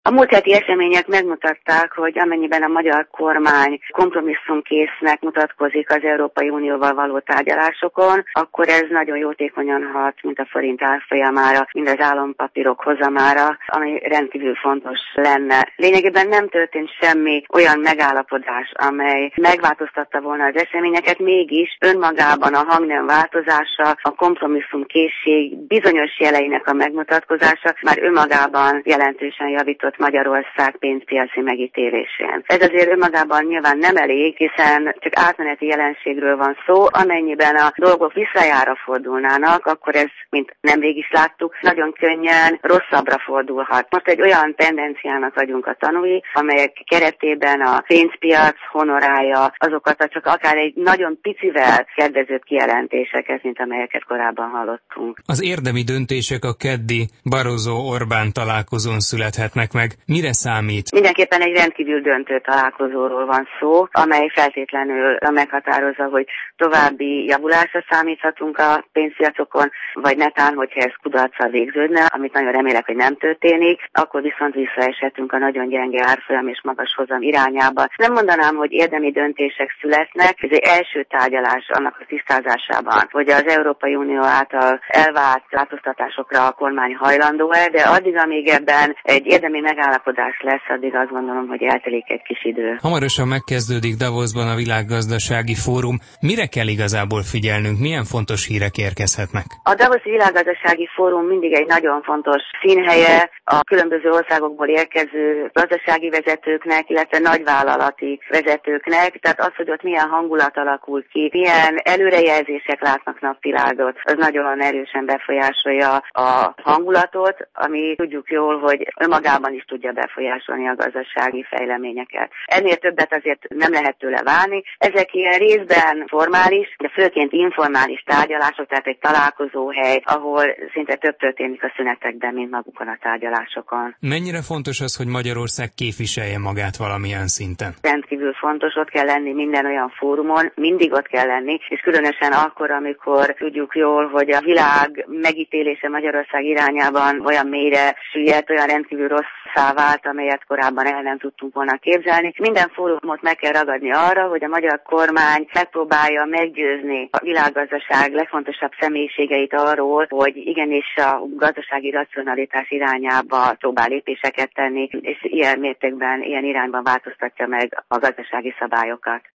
A múlt heti események megmutatták, hogy amennyiben a magyar kormány kompromisszumkésznek mutatkozik az Európai Unióval való tárgyalásokon, akkor ez nagyon jótékonyan hat, mint a forint árfolyamára, mind az állampapírok hozamára, ami rendkívül fontos lenne. Lényegében nem történt semmi olyan megállapodás, amely megváltoztatta volna az eseményeket, mégis önmagában a hangnem változása, a kompromisszumkészség bizonyos jeleinek a megmutatkozása már önmagában jelentősen javított Magyarország pénzpiaci megítélésén. Ez azért önmagában nyilván nem elég, hiszen csak átmeneti jelenségről van szó, amennyiben a dolgok visszajára fordulnának, akkor ez, mint nemrég is láttuk, nagyon könnyen rosszabbra fordulhat. Most egy olyan tendenciának vagyunk a tanúi, amelyek keretében a pénzpiac honorálja azokat csak akár egy nagyon picivel kedvezőbb kijelentéseket, mint amelyeket korábban hallottunk. Az érdemi döntések a keddi Barroso-Orbán találkozón születhetnek meg. Mire számít? Mindenképpen egy rendkívül döntő találkozóról van szó, amely feltétlenül meghatározza, hogy további javulásra számíthatunk a pénzpiacokon, vagy netán, hogyha ez kudarccal végződne, amit nagyon remélek, hogy nem történik, akkor viszont visszaeshetünk a nagyon gyenge árfolyam és magas hozam irányába. Nem mondanám, hogy érdemi döntések születnek, ez egy első tárgyalás annak a tisztázásában, hogy az Európai Unió által elvárt változtatásokra a kormány hajlandó-e, de addig, amíg ebben egy érdemi megállapodás lesz, addig azt gondolom, hogy eltelik egy kis idő. Hamarosan megkezdődik Davosban a Világgazdasági Fórum. Mire kell igazából figyelnünk? Milyen fontos hírek érkezhetnek? A Davoszi Világgazdasági Fórum mindig egy nagyon fontos színhelye a különböző országokból érkező gazdasági vezetőknek, illetve nagyvállalati vezetőknek. Tehát az, hogy ott milyen hangulat alakul ki, milyen előrejelzések látnak napvilágot, az nagyon erősen befolyásolja a hangulatot, ami tudjuk jól, hogy önmagában is tudja befolyásolni a gazdasági fejleményeket. Ennél többet azért nem lehet tőle várni. Ezek ilyen részben formális, de főként informális tárgyalások, tehát egy találkozóhely, ahol szinte több történik a szünetekben, mint magukon a tárgyalásokon. Mennyire fontos az, hogy Magyarország képviselje magát valamilyen szinten? Rendkívül fontos, ott kell lenni minden olyan fórumon, mindig ott kell lenni, és különösen akkor, amikor tudjuk jól, hogy a világ megítélése Magyarország irányában olyan mélyre süllyedt, olyan rendkívül rosszá vált, amelyet korábban el nem tudtunk volna képzelni. Minden fórumot meg kell ragadni arra, hogy a magyar kormány megpróbálja meggyőzni a világgazdaság legfontosabb személyiségeit arról, hogy igenis a gazdasági racionalitás irányába próbál lépéseket tenni, és ilyen mértékben, ilyen irányban változtatja meg a gazdasági szabályokat.